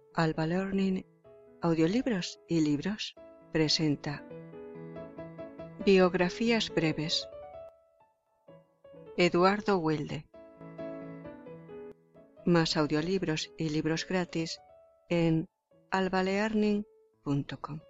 Alba Learning, Audiolibros y Libros presenta Biografías breves. Eduardo Wilde. Más audiolibros y libros gratis en albalearning.com.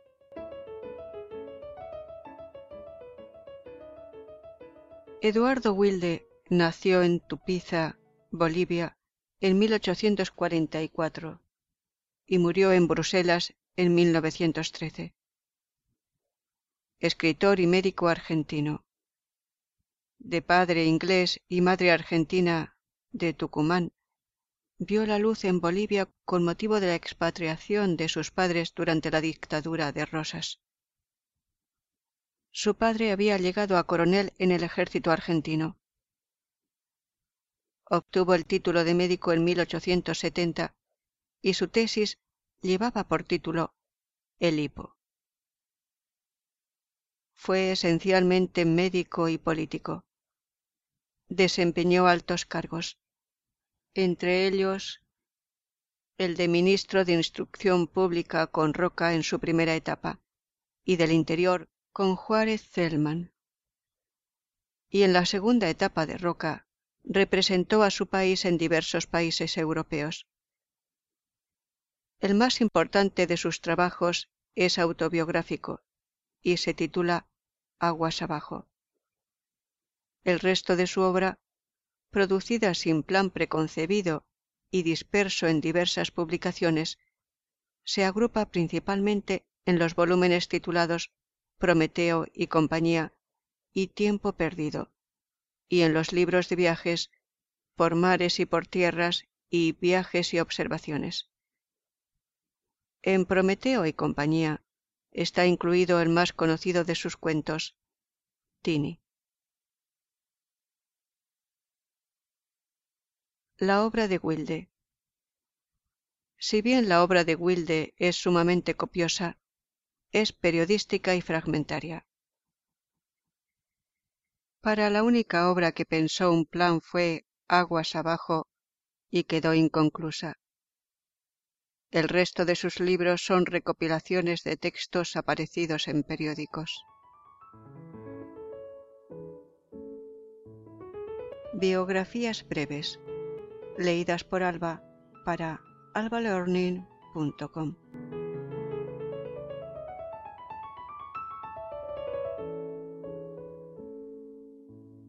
Eduardo Wilde nació en Tupiza, Bolivia, en 1844 y murió en Bruselas en 1913. Escritor y médico argentino. De padre inglés y madre argentina de Tucumán, vio la luz en Bolivia con motivo de la expatriación de sus padres durante la dictadura de Rosas. Su padre había llegado a coronel en el ejército argentino. Obtuvo el título de médico en 1870 y su tesis llevaba por título El hipo. Fue esencialmente médico y político. Desempeñó altos cargos, entre ellos el de ministro de Instrucción Pública con Roca en su primera etapa y del Interior con Juárez Celman. Y en la segunda etapa de Roca representó a su país en diversos países europeos. El más importante de sus trabajos es autobiográfico y se titula Aguas abajo. El resto de su obra, producida sin plan preconcebido y disperso en diversas publicaciones, se agrupa principalmente en los volúmenes titulados Prometeo y compañía y Tiempo perdido, y en los libros de viajes Por mares y por tierras y Viajes y observaciones. En Prometeo y compañía está incluido el más conocido de sus cuentos, Tini. La obra de Wilde. Si bien la obra de Wilde es sumamente copiosa, es periodística y fragmentaria. Para la única obra que pensó un plan fue Aguas abajo y quedó inconclusa. El resto de sus libros son recopilaciones de textos aparecidos en periódicos. Biografías breves, leídas por Alba para albalearning.com.